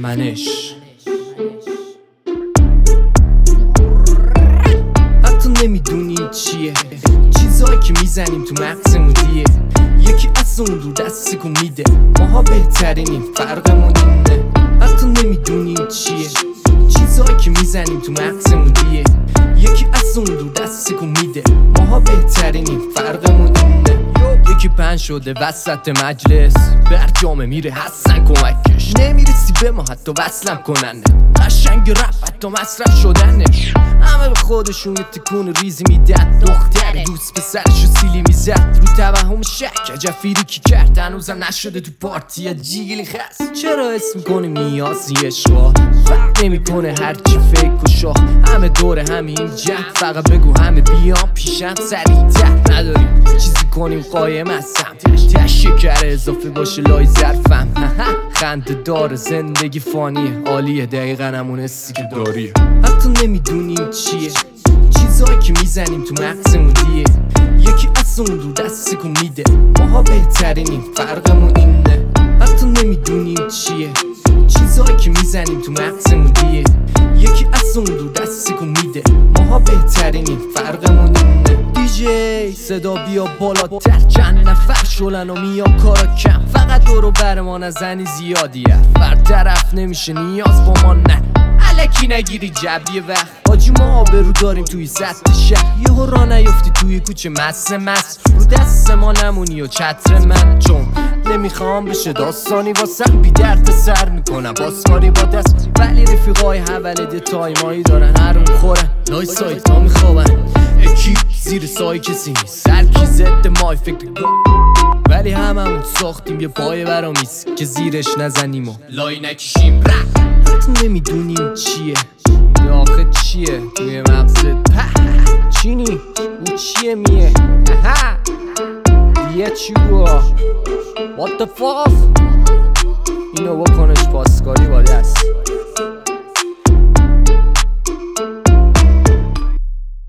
منش حتی نمیدونی چیه چیزایی که میزنیم تو مغزمون دیه یکی از اون دور دست کن میده ماها بهترینیم فرقمون اینه حتی نمیدونی چیه چیزایی که میزنیم تو مغزمون دیه یکی از اون دور دست کن میده ماها بهترینیم فرقمون اینه یکی پنج شده وسط مجلس برجامه میره حسن کمکش نمیرسی به ما حتی وصلم کننه قشنگ رپ حتی مصرف شدنش همه به خودشون یه تکون ریزی میدن دختر دوست پسرشو سیلی میزد رو توهم شک عجب فیریکی کرد هنوزم نشده تو پارتی جیلی خست چرا اسم کنی میازی عشقا فرق نمیکنه هرچی فکر و شاخ همه دور همین جد فقط بگو همه بیان پیشم سریعتر نداریم چیزی کنیم قایم هستم شکر اضافه باشه لای ظرفم خنده داره زندگی فانیه عالیه دقیقا همون حسی که داری حتی نمیدونی چیه چیزایی که میزنیم تو مغزمون دیه یکی از اون دور دست کن میده ماها بهترینیم فرقمون اینه حتی نمیدونی چیه چیزایی که میزنیم تو مغزمون دیه یکی از اون دور دست کن میده ماها بهترینیم فرقمون اینه دیجی صدا بیا بالاتر چند نفر شلن و میان کارا کم فقط دورو برمان از زنی زیادیه برطرف نمیشه نیاز با ما نه الکی نگیری جبیه وقت آجی ما آبرو داریم توی سطح شهر یهو راه نیفتی توی کوچه مست رو دست ما نمونی و چتر من چون نمیخوام بشه داستانی واسم بی درد سر میکنم باسکاری با دست ولی رفیقای حولده تایمایی دارن هرون خورن لای سایت ها میخوابن اکیپ زیر سای کسی نیست سرکی زده مای فکر ولی هممون ساختیم یه پای برامیز که زیرش نزنیم و لای نکشیم حتی نمیدونیم چیه آخه چیه توی مغزت چینی او چیه میه دیگه چی گوه What the fuck اینو بکنش پاسکاری با دست